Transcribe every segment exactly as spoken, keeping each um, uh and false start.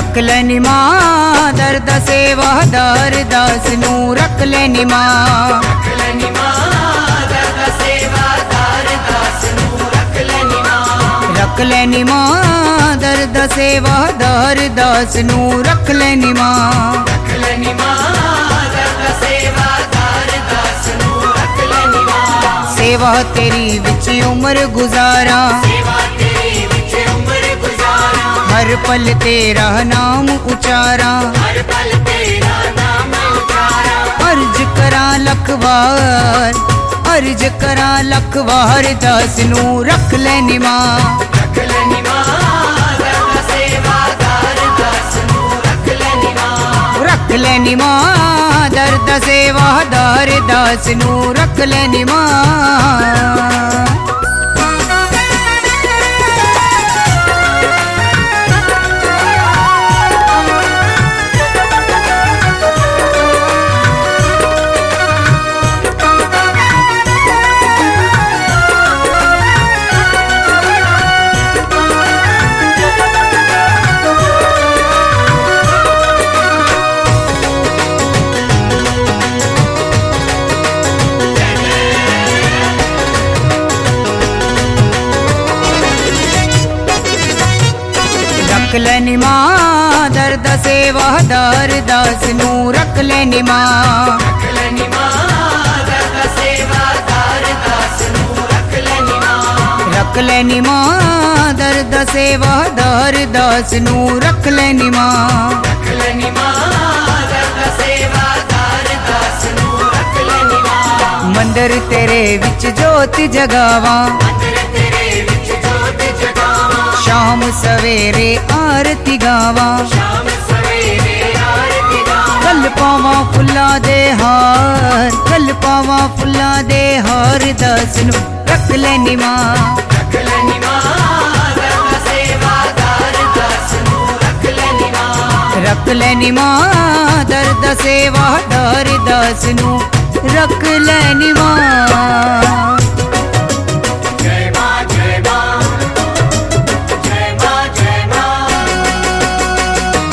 रख लेनी मां दर्द सेवादार दास नू रख लेनी मां रख लेनी मां दर्द सेवादार दास नू रख लेनी मां रख लेनी मां दर्द सेवादार दास नू रख लेनी मां रख लेनी मां दर्द सेवादार दास नू रख लेनी मां सेवा तेरी विच उम्र गुजारा सेवा तेरी विच उम्र गुजारा हर पल तेरा नाम उचारा हर पल तेरा नाम उचारा अर्ज करा लख बार अर्ज करा लख बार दास नू रख लेनी मां रख लेनी मां दर्द सेवादार दास नू रख लेनी मां रख लेनी मां दर्द सेवादार दास नू रख लेनी मां रख लेनी मां दर्द सेवादार दास नू रख लेनी मां रख लेनी मां दर्द सेवादार दास नू रख लेनी मां रख लेनी मां दर्द सेवादार दास नू रख लेनी मां रख लेनी मां दर्द सेवादार दास नू रख लेनी मां मंदिर तेरे विच जोत जगावा मंदिर तेरे विच जोत जगावा शाम सवेरे आरती गावा शाम सवेरे आरती गावा गल पावा फुल्ला दे हार गल पावा फुल्ला दे हार दास नू रख लेनी मां रख लेनी मां दर्द सेवादार दास नू रख लेनी मां रख लेनी मां दर्द सेवादार दास नू रख लेनी मां जय मां जय मां जय मां जय मां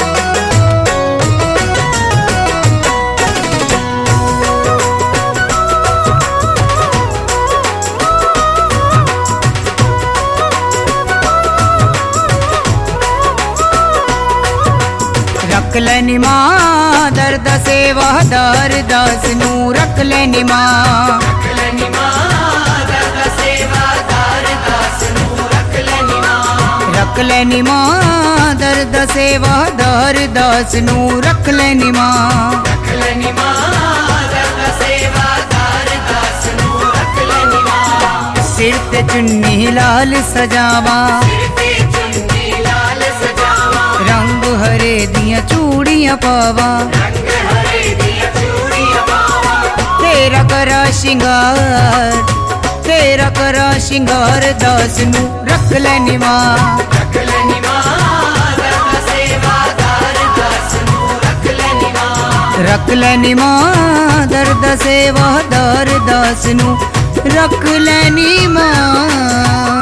रख लेनी मां दर्द सेवादार दास नू रख लेनी मां रख लेनी मां दर्द सेवादार दास नू रख लेनी मां रख लेनी मां दर्द सेवादार दास नू रख लेनी मां रख लेनी मां दर्द सेवादार दास नू रख लेनी मां सिर ते चुन्नी लाल सजावा सिर ते चुन्नी लाल सजावा रंग हरे दियां चूड़ियां पावा रंग हरे दिया चूड़ियां पावा तेरा करा शिंगार तेरा करा शिंगार दास नू रख लेनी मां रख लेनी मां दर्द सेवादार दास नू रख लेनी मां रख लेनी मां दर्द सेवादार दास नू रख लेनी मां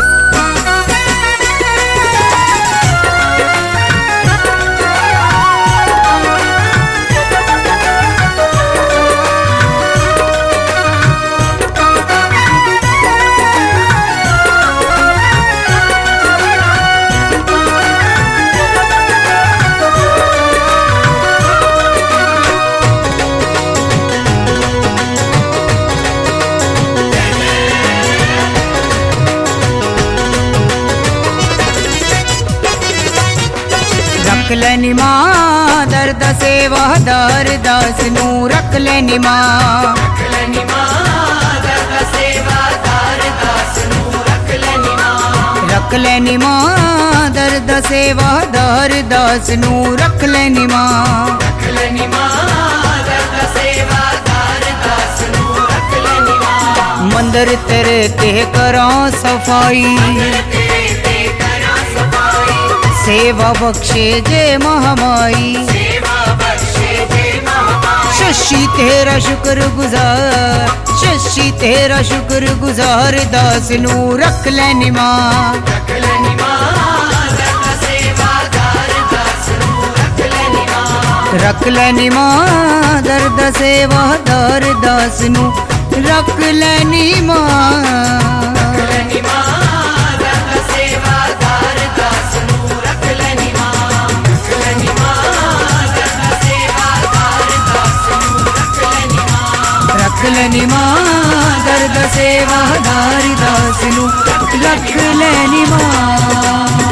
रख लेनी मां दर्द सेवादार दास नू रख लेनी मां रख लेनी मां दर्द सेवादार दास नू रख लेनी मां रख लेनी मां दर्द सेवादार दास नू रख लेनी मां रख लेनी मां दर्द सेवादार दास नू रख लेनी मां मंदिर तेरे ते करा सफाई तेरे ते करा सफाई सेवा बख्शे जे महामाई सेवा बख्शे जे महामाई शशि तेरा शुक्र गुजार शशि तेरा शुक्र गुजार दास नू रख लेनी मां रख लेनी मां दर्द सेवादार दास नू रख रख लेनी मां दर्द सेवादार दास नू रख लेनी मां लेनी मां दर्द सेवादार दास नू रख लेनी मां लेनी मां दर्द सेवादार दास नू रख लेनी मां रख लेनी मां दर्द सेवादार दास नू रख लेनी मां।